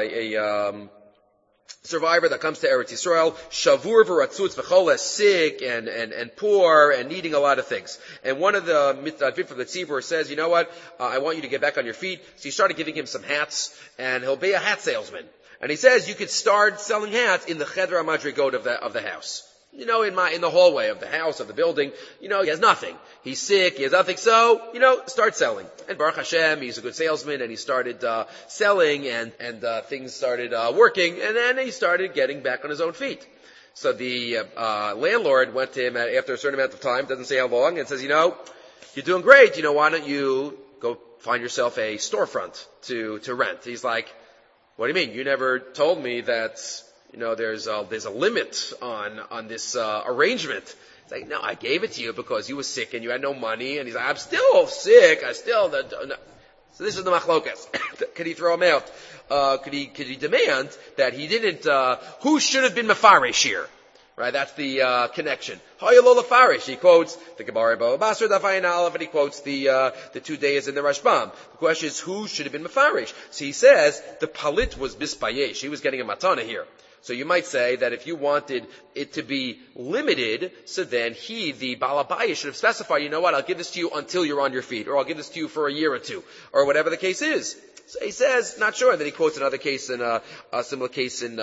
survivor that comes to Eretz Yisrael, Shavur v'ratzutz v'choles, sick and poor and needing a lot of things. And one of the mitadvim from the tzibur says, you know what? I want you to get back on your feet. So he started giving him some hats, and he'll be a hat salesman. And he says you could start selling hats in the Cheder HaMadrigot of the house. In the hallway of the house, of the building, he has nothing. He's sick, he has nothing, so, start selling. And Baruch Hashem, he's a good salesman, and he started, selling, and things started, working, and then he started getting back on his own feet. So the, landlord went to him after a certain amount of time, doesn't say how long, and says, you're doing great, why don't you go find yourself a storefront to rent? He's like, what do you mean? You never told me that, there's a limit on this, arrangement. It's like, no, I gave it to you because you were sick and you had no money. And he's like, I'm still sick. No. So this is the machlokas. Could he throw him out? Could he demand that he didn't, who should have been mefarish here? Right, that's the, connection. Hayalo lefarish. He quotes the Gemara Bava Basra Dafayin Aleph, and he quotes the 2 days in the Rashbam. The question is, who should have been mefarish? So he says, the palit was bispayesh. He was getting a matana here. So you might say that if you wanted it to be limited, so then the Balabaya should have specified, I'll give this to you until you're on your feet, or I'll give this to you for a year or two, or whatever the case is. So he says, not sure. And then he quotes another case a similar case in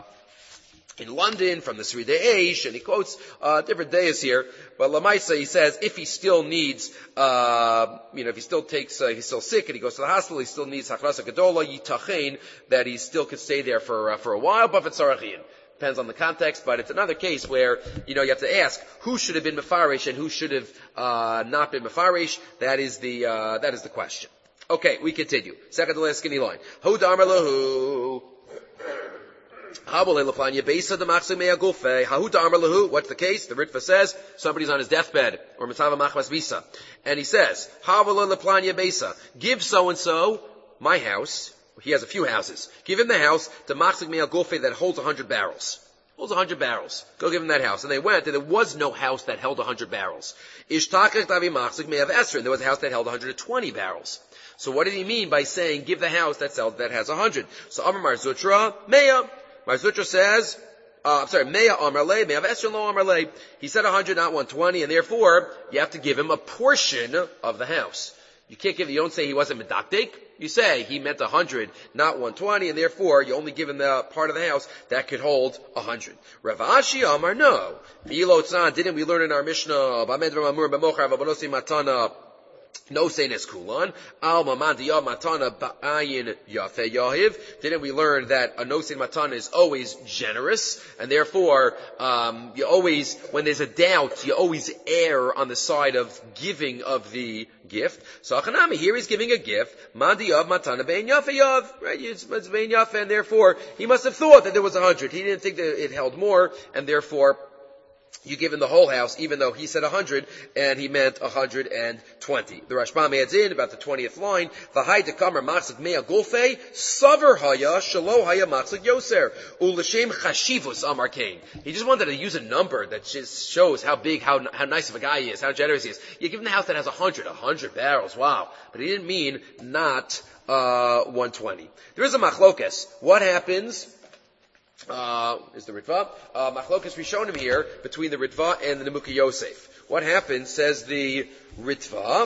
London from the Sridei Eish, and he quotes, different days here. But Lamaisa, he says, if he still needs, if he still he's still sick and he goes to the hospital, he still needs Hachrasa Gedola, Yitachein, that he still could stay there for a while, but it's Sarachin. Depends on the context, but it's another case where, you have to ask, who should have been Mefarish and who should have, not been Mefarish? That is the question. Okay, we continue. Second to last skinny line. Hu Damar Lahu. What's the case? The Ritva says somebody's on his deathbed, or Mitzvah Machmas Bisa, and he says, give so and so my house. He has a few houses. Give him the house to Machzik Me'al Gufay that holds 100 barrels. Holds 100 barrels. Go give him that house. And they went, and there was no house that held 100 barrels. Ishtakach Davi Machzik Me'av Esser, and there was a house that held 120 barrels. So what did he mean by saying, give the house that has 100? So Amar Mar Zutra, Meya. Mar Zutra says, Meya Amarle, Me'av Esser Lo Amarle. He said 100, not 120, and therefore, you have to give him a portion of the house. You don't say he wasn't medakdek. you say he meant 100, not 120, and therefore you only give him the part of the house that could hold 100. Rav Ashi Amar, no. Didn't we learn in our Mishnah, no saynes kulan. Al mamandiya matana ba'ayin yafe yahiv. Didn't we learn that a no sein matana is always generous, and therefore you always, when there's a doubt, you always err on the side of giving of the gift. So Achanami, here he's giving a gift. Mandiyav matana bein yafe yav. Right? It's bein yafe, and therefore he must have thought that there was 100. He didn't think that it held more, and therefore you give him the whole house, even though he said 100 and he meant 120. The Rashbam adds in about the 20th line, V'hai dekamer machzik mea golfei, saver haya, shalo haya machzik yoser, u'l'shem chashivus amar kain. He just wanted to use a number that just shows how big, how nice of a guy he is, how generous he is. You give him the house that has 100 barrels, wow. But he didn't mean not 120. There is a machlokes. What happens? Is the Ritva. Machlokas Rishonim here between the Ritva and the Nemuka Yosef. What happens, says the Ritva,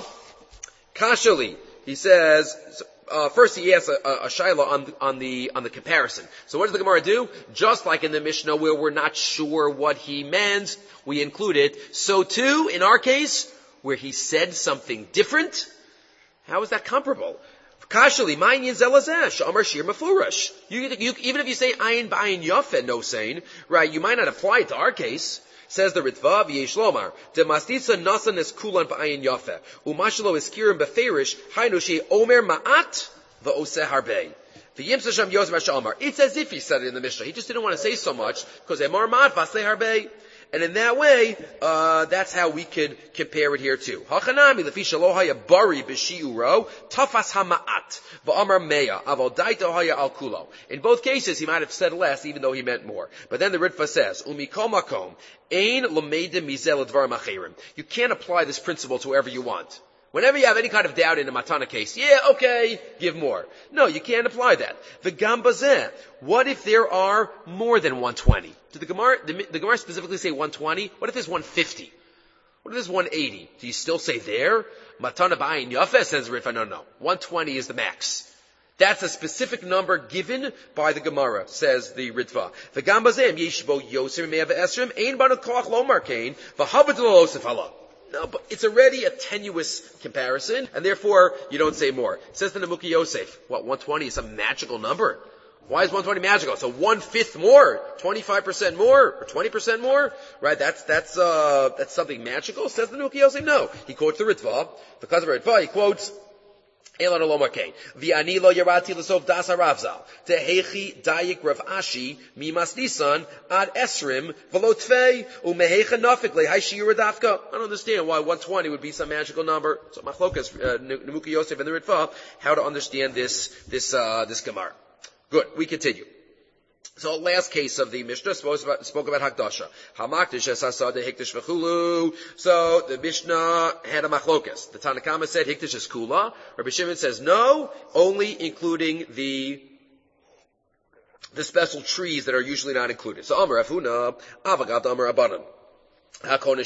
Kashali, he says, first he asks a shaila on the comparison. So what does the Gemara do? Just like in the Mishnah where we're not sure what he meant, we include it. So too, in our case, where he said something different, how is that comparable? Kashali, ma'yin zelazesh, amar shir mafurash. Even if you say ayin ba'ayin yafe, no saying, right, you might not apply it to our case. Says the Ritva, v'yesh lomar, de mastitza nasan es kulan ba'ayin yafe, umashalo eskirim beferish, hainu she omer ma'at, v'oseh harbei. V'yimsa sham yosem ha'shamar. It's as if he said it in the Mishnah. He just didn't want to say so much, because emar ma'at, v'aseh harbei. And in that way, that's how we could compare it here too. Hachanami lefi shelo haya bari b'shiuro tafas hama'at v'amar meya aval daito haya al kulo. In both cases, he might have said less, even though he meant more. But then the Ritva says, umikol makom ein l'meidim mizel advarim acherim. You can't apply this principle to wherever you want. Whenever you have any kind of doubt in a matana case, yeah, okay, give more. No, you can't apply that. The gambazeh. What if there are more than 120? Did the Gemara specifically say 120? What if there's 150? What if there's 180? Do you still say there? Matana ba'ayin yafeh, says Ritva, no. 120 is the max. That's a specific number given by the Gemara, says the Ritva. The gambazeh yeshbo yoser me'av esrim ein banu koach lomar kain v'haved lo osef hala. No, but it's already a tenuous comparison, and therefore you don't say more. It says the Nemuka Yosef, 120 is a magical number. Why is 120 magical? So 1/5 more, 25% more, or 20% more, right? That's something magical. Says the Nemuka Yosef, no. He quotes the Ritva. Because of the Ritva, he quotes Elan Olomar Kain. V'ani lo yarati l'sof das haravzal. Tehechi dayik Rav Ashi mimas nisan ad esrim v'lo tvei umehecha nafik lehai shiur dafka. I don't understand why 120 would be some magical number. So Machlokas, Nemuka Yosef and the Ritva, how to understand this Gemara. Good. We continue. So last case of the Mishnah spoke about Hakdasha. Hamakdish es hasada hikdish v'chulu. So the Mishnah had a machlokas. The Tanakama said hikdish is kula. Rabbi Shimon says no, only including the special trees that are usually not included. So Amar Afuna, Avagad Amar Abanan. Rafuna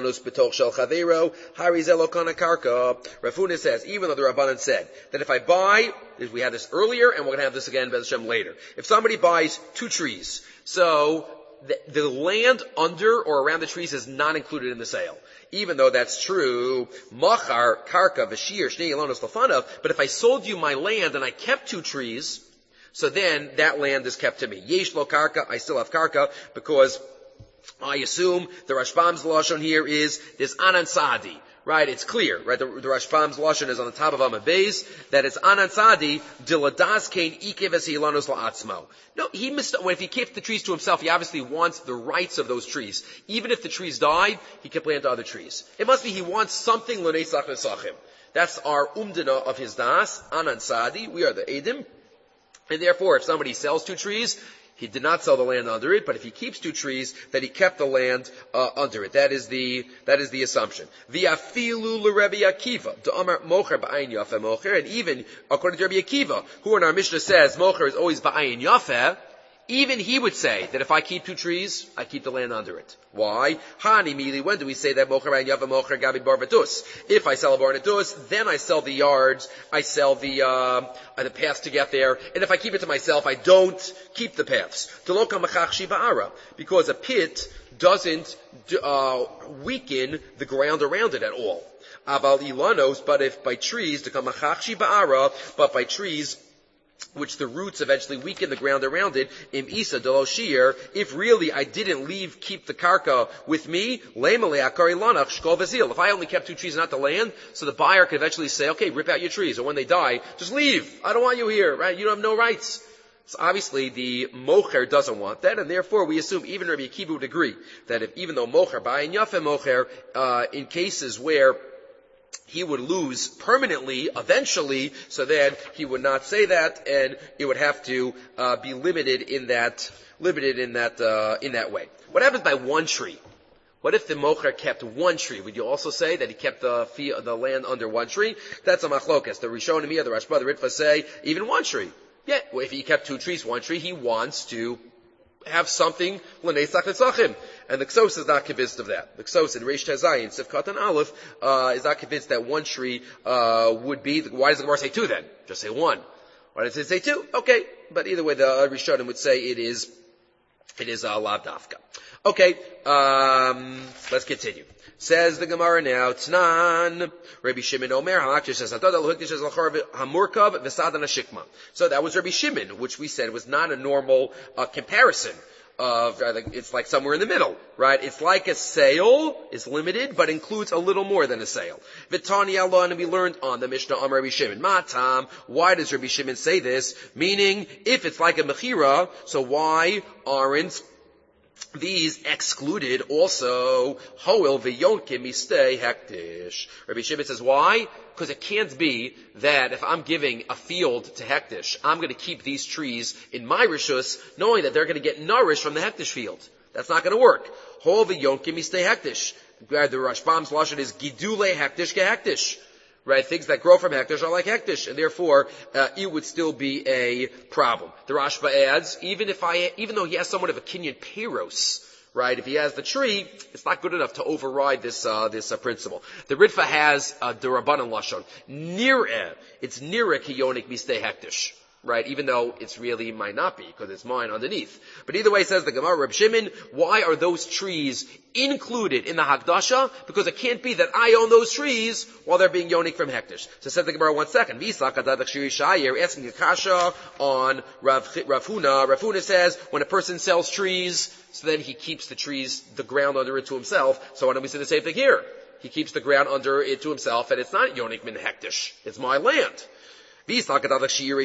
says, even though the Rabbanan said that if I buy, we had this earlier and we're going to have this again Bez Hashem later. If somebody buys 2 trees, so the land under or around the trees is not included in the sale. Even though that's true, machar, karka, v'shir, shnei elonos lefanav, but if I sold you my land and I kept 2 trees, so then that land is kept to me. Yesh lo karka, I still have karka, because I assume the Rashbam's lashon here is this anan sadi, right? It's clear, right? The Rashbam's lashon is on the top of Amud Beis that it's anan sadi diladas kain ikev es ilanos la'atzmo. No, if he kept the trees to himself, he obviously wants the rights of those trees. Even if the trees died, he can plant other trees. It must be he wants something l'neisach nesachim. That's our umdana of his das, anan sadi. We are the edim, and therefore, if somebody sells 2 trees. He did not sell the land under it, but if he keeps 2 trees, that he kept the land under it. That is the assumption. V'afilu l'Rebbe Akiva, d'amar mocher ba'ayin yafeh mocher, and even according to Rabbi Akiva, who in our Mishnah says mocher is always ba'ayin yafeh, Even he would say that if I keep 2 trees, I keep the land under it. Why? Hani mili, when do we say that mocher and yava mocher gabi bar v'tus? If I sell a bar v'tus, then I sell the yards, I sell the paths to get there, and if I keep it to myself, I don't keep the paths. Because a pit doesn't weaken the ground around it at all. Aval ilanos, but if by trees, but by trees which the roots eventually weaken the ground around it, im isa deloshir, if really I didn't keep the karka with me, if I only kept 2 trees and not the land, so the buyer could eventually say, okay, rip out your trees, or when they die, just leave. I don't want you here, right? You have no rights. So obviously the mocher doesn't want that, and therefore we assume even Rabbi Akiva would agree that even though mocher, ba'ayin yafe mocher, in cases where he would lose permanently, eventually, so then he would not say that, and it would have to be limited in that way. What happens by 1 tree? What if the mocher kept 1 tree? Would you also say that he kept the land under 1 tree? That's a machlokas. The Rishonim here, the Rashba, the Ritva say even 1 tree. Yeah, well, if he kept 2 trees, 1 tree, he wants to have something l'neisach netzachim. And the Ksos is not convinced of that. The Ksos in Reish Tezayin, Sifkat and Aleph, is not convinced that 1 tree would be. Why does the Gemara say 2 then? Just say 1. Why does it say 2? Okay, but either way, the Rishonim would say it is lav dafka. Okay, let's continue. Says the Gemara now, Tnan, Rabbi Shimon Omer, Hamurkav, V'sadan Shikma. So that was Rabbi Shimon, which we said was not a normal comparison of, it's like somewhere in the middle, right? It's like a sale is limited, but includes a little more than a sale. V'tani Allah, and we learned on the Mishnah on Rabbi Shimon. Matam, why does Rabbi Shimon say this? Meaning, if it's like a mechira, so why aren't these excluded also? Hoil v'yonkim mistei hektish. Rabbi Shimon says, why? Because it can't be that if I'm giving a field to hektish, I'm going to keep these trees in my rishus, knowing that they're going to get nourished from the hektish field. That's not going to work. Hoil v'yonkim mistei hektish. The Rashbam's lashon is gidule hektish ke-hektish. Right, things that grow from hektish are like hektish, and therefore it would still be a problem. The Rashba adds, even though he has somewhat of a kinyan peiros, right? If he has the tree, it's not good enough to override this principle. The Ritva has the Rabbanan lashon nireh. It's nireh kiyonik mistei hektish. Right, even though it's really might not be, because it's mine underneath. But either way, says the Gemara, Reb Shimon, why are those trees included in the Hakdasha? Because it can't be that I own those trees while they're being yonik from Hektish. So says the Gemara, 1 second. You're asking a kasha on Rav Huna. Rav Huna says, when a person sells trees, so then he keeps the ground under it to himself. So why don't we say the same thing here? He keeps the ground under it to himself, and it's not yonik min Hektish. It's my land. Why don't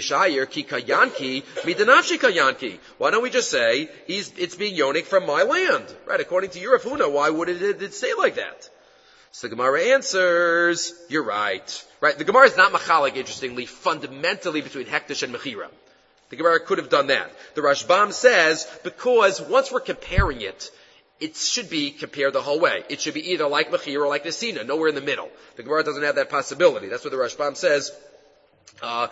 we just say it's being yonik from my land? Right, according to Rav Huna, why would it say like that? So the Gemara answers, you're right. Right, the Gemara is not machalik, interestingly, fundamentally between hektish and mechira. The Gemara could have done that. The Rashbam says, because once we're comparing it, it should be compared the whole way. It should be either like mechira or like nesina, nowhere in the middle. The Gemara doesn't have that possibility. That's what the Rashbam says. Where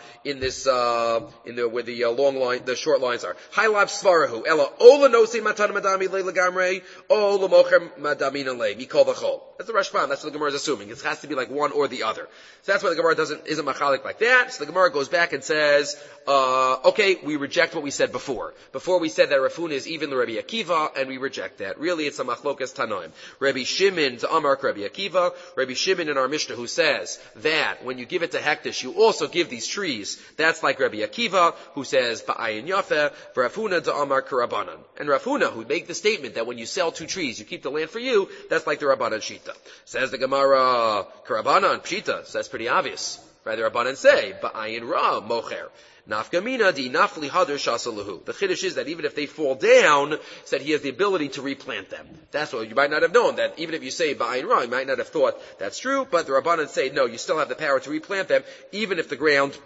the short lines are. Hailab svarahu, ella ola nosi matan madami le lagamre, ola mocher madamina le, mikol v'chol. That's the Rashbam, that's what the Gemara is assuming. It has to be like one or the other. So that's why the Gemara isn't machalik like that. So the Gemara goes back and says, okay, we reject what we said before. Before we said that Rav Huna is even the Rabbi Akiva, and we reject that. Really, it's a machlokas tanoim. Rabbi Shimon to Amar Rabbi Akiva, Rabbi Shimon in our Mishnah who says that when you give it to hektish, you also give these trees. That's like Rabbi Akiva, who says, Ba'ayin Yafeh, Rav Huna to Amar Karabanan. And Rav Huna, who make the statement that when you sell 2 trees, you keep the land for you, that's like the Rabbanan Shita. Says the Gemara, Karabanan, Pshita, so that's pretty obvious. Right, the Rabbanan say, Ba'ayin Ra, Mocher. Nafkamina di nafli hadr shasalahu. The chiddush is that even if they fall down, said he has the ability to replant them. That's what you might not have known. That even if you say ba'ayin ra, you might not have thought that's true. But the Rabbanan say no, you still have the power to replant them, even if the ground.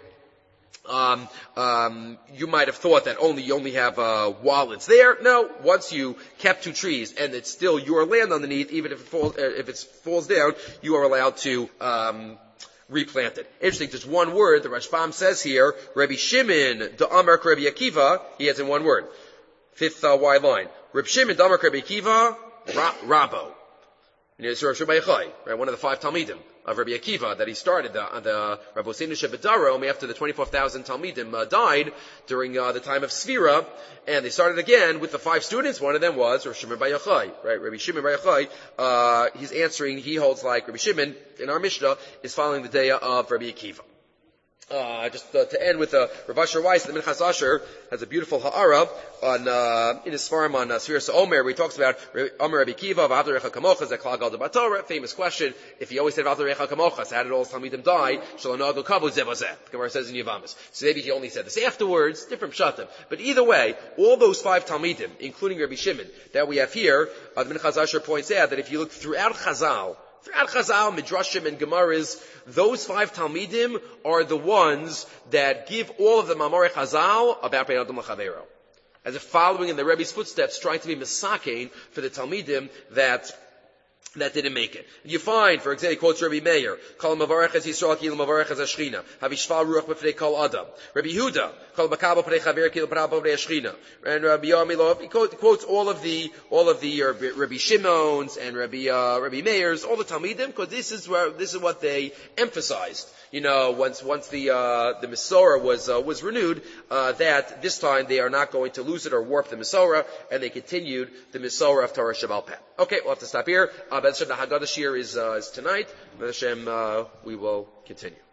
You might have thought that you only have while it's there. No, once you kept 2 trees and it's still your land underneath, even if it falls down, you are allowed to. Replanted. Interesting, just one word, the Rashbam says here, Rabbi Shimon, the Amar Rabbi Akiva, he has in one word. Fifth Y line. Reb Shimon Damar Rabbi Akiva Rabo. It's Rav Shimon Bar Yochai, right? One of the 5 Talmidim of Rabbi Akiva that he started the Rabbi Hosseinu Shebedaro after the 24,000 Talmidim died during the time of Sfira, and they started again with the 5 students. One of them was Rav Shimon Bar Yochai, right? Rabbi Shimon Bar Yochai, he's answering, he holds like Rabbi Shimon in our Mishnah is following the day of Rabbi Akiva. Just to end with Rav Asher Weiss, the Minchas Asher has a beautiful ha'ara on in his farm on Sfiras Omer, where he talks about Omer Rabbi Akiva, V'avdei Recha Kamocha, Zeklal Gal Debatorah. Famous question: if he always said V'avdei Recha Kamocha, so how did all his Talmidim die? Shalom Kavod Zevazeh. The Gemara says in Yavamis. So maybe he only said this afterwards, different pshatim. But either way, all those 5 Talmidim, including Rabbi Shimon, that we have here, the Minchas Asher points out that if you look throughout Chazal, Midrashim, and Gemaras, those 5 Talmidim are the ones that give all of the Mamorei Chazal about Bein Adam L'Chavero. As if following in the Rebbe's footsteps, trying to be Mesakein for the Talmidim that didn't make it. You find, for example, he quotes Rabbi Meir, Kol Mavarech as Yisrael Kil Mavarech as Ashchina, Havishval Ruach B'fnei Kol Adam. Rabbi Yehuda, Kol Makabel Pnei Chaver Kil Parabel B'nei Ashchina. And Rabbi Yamilov, he quotes all of the Rabbi Shimon's and Rabbi Meir's, all the Talmidim, because this is what they emphasized. You know, once the Mesorah was renewed, that this time they are not going to lose it or warp the Mesorah, and they continued the Mesorah of Torah Shabbat Peh. Okay, we'll have to stop here. Bez Hashem, the Haggadah Shir is tonight. Bez Hashem, we will continue.